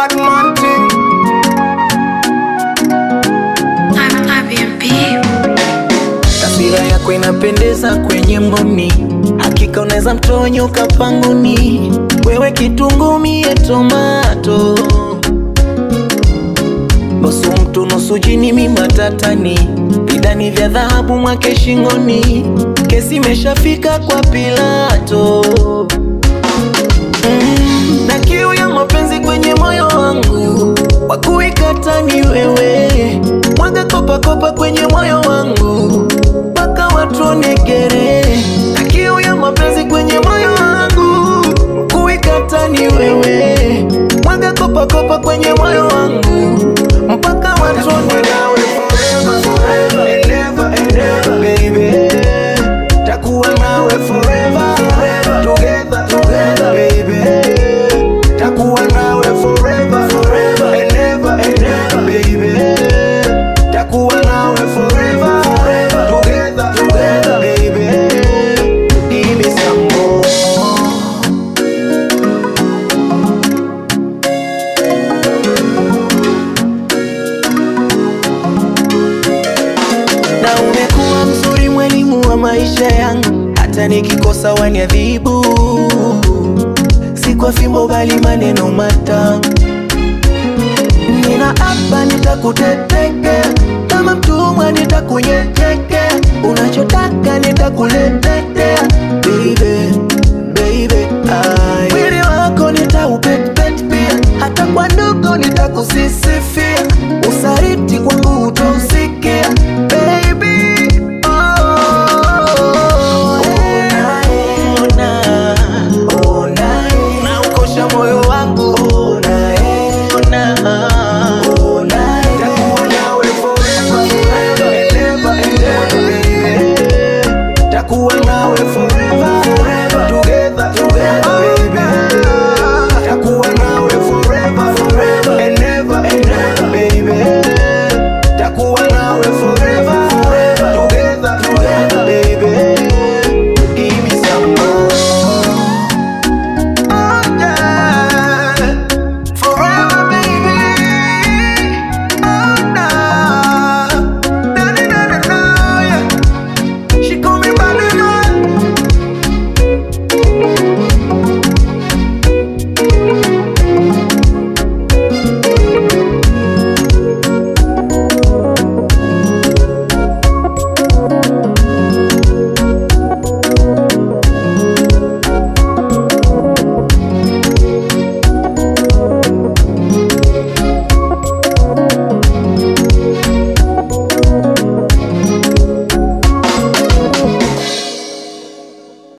bad man thing. Taswira yako inapendeza kwenye mboni, hakika unaweza mtonyoka pangoni. Wewe kitunguu mie tomato, nusu mtu nusu jini mi matatani, vidani vya dhahabu mwake shingoni, kesi imeshafika kwa Pilato. Na kiu ya mapenzi kwenye moyo wangu, wakuikata ni wewe. Mwaga kopa kopa kwenye moyo wangu, mpaka watu onekere. Na kiu ya mapenzi kwenye moyo wangu, wakuikata ni wewe. Mwaga kopa kopa kwenye moyo wangu, mpaka watu onekere. Forever and ever and ever, baby. Takuwa nawe forever, together, together, baby. Takuwa nawe forever, forever and ever and ever, baby. Takuwa nawe forever, together, together, baby. Give me some more. Na umekuwa mzuri mwalimu wa maisha yangu, hata nikikosa waniadhibu, si kwa fimbo bali maneno matamu. Nina hapa nitakutetekea, kama mtumwa nitakunyenyekea, unachotaka nitakuletea, baby.